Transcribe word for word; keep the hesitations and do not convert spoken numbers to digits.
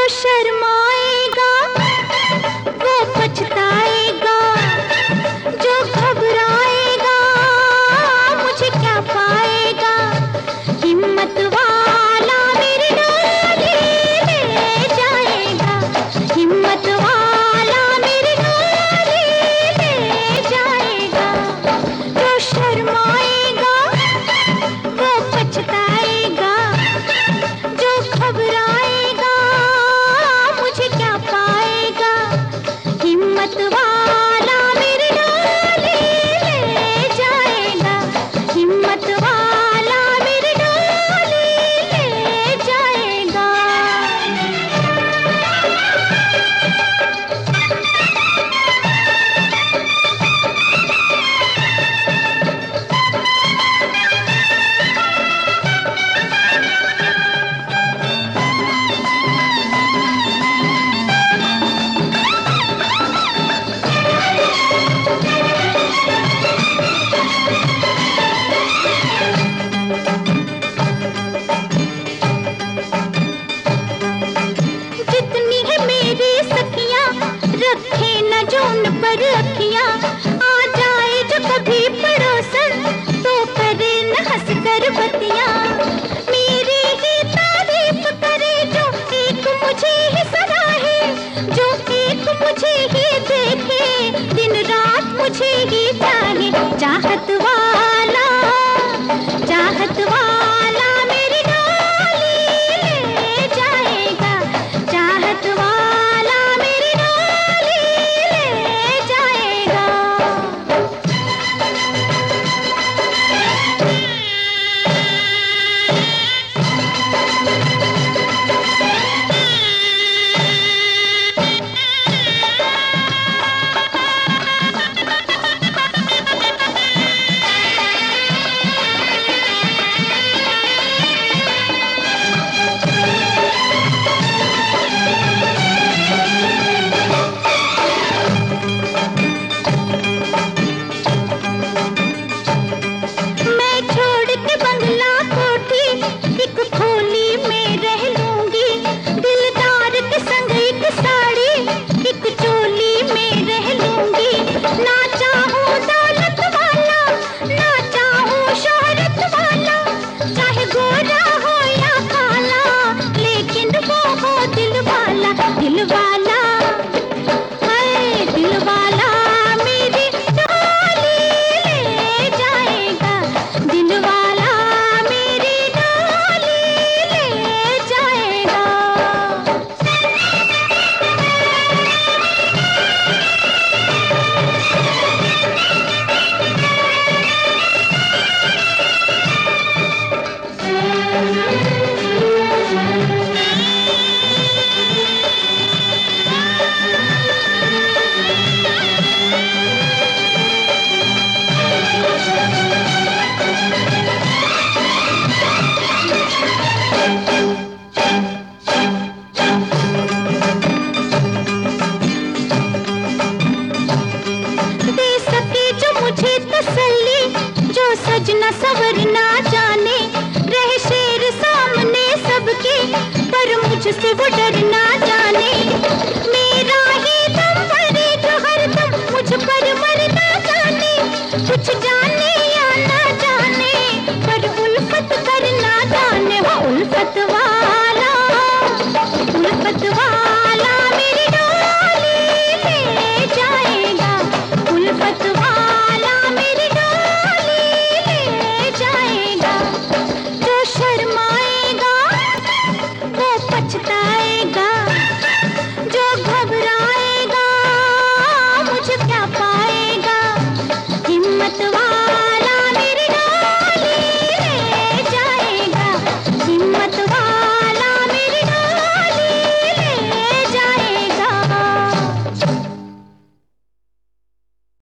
शर्माएगा वो पछताएगा, जो घबराएगा मुझे क्या पाएगा। हिम्मत वाला मेरी डोली ले जाएगा, हिम्मत वाला मेरी डोली ले जाएगा। जो शर्माएगा वो पछताएगा, जो घबराएगा मुझे क्या पाएगा। हिम्मत वाला मेरी डोली ले जाएगा, हिम्मत वाला मेरी डोली ले जाएगा। जितनी है मेरी सखियां रखे न जो उन पर अखियां, आ जाए जो कभी पड़ोसन तो करे न हंस कर बतियां। मेरी ही तारीफ करे जो एक मुझे ही सराहे, जो एक मुझे ही देखे दिन रात मुझे ही चाहे। चाहत वाला चाहत वाला मेरी डोली ले जाएगा, चाहत वाला मेरी डोली ले जाएगा। मैं छोड़ के बंगला कोठी एक खोली में रह लूंगी, दिलदार के संग एक साड़ी एक चोली में रह लूंगी। ना चाहूं दौलत वाला ना चाहूं शोहरत वाला, चाहे गोरा हो या काला लेकिन वो हो दिल वाला। दिल वाला हाय दिल वाला मेरी डोली ले जाएगा, दिल वाला मेरी डोली ले जाएगा। दे सके जो मुझे तसल्ली, जो सजना सवरना जाने, रहे शेर सामने सबके पर मुझसे वो डरना जाने। मेरा ही दम भरे जो हरदम मुझ पर मरना जाने, कुछ जाने या ना जाने पर उल्फत करना जाने। वो उल्फत वाला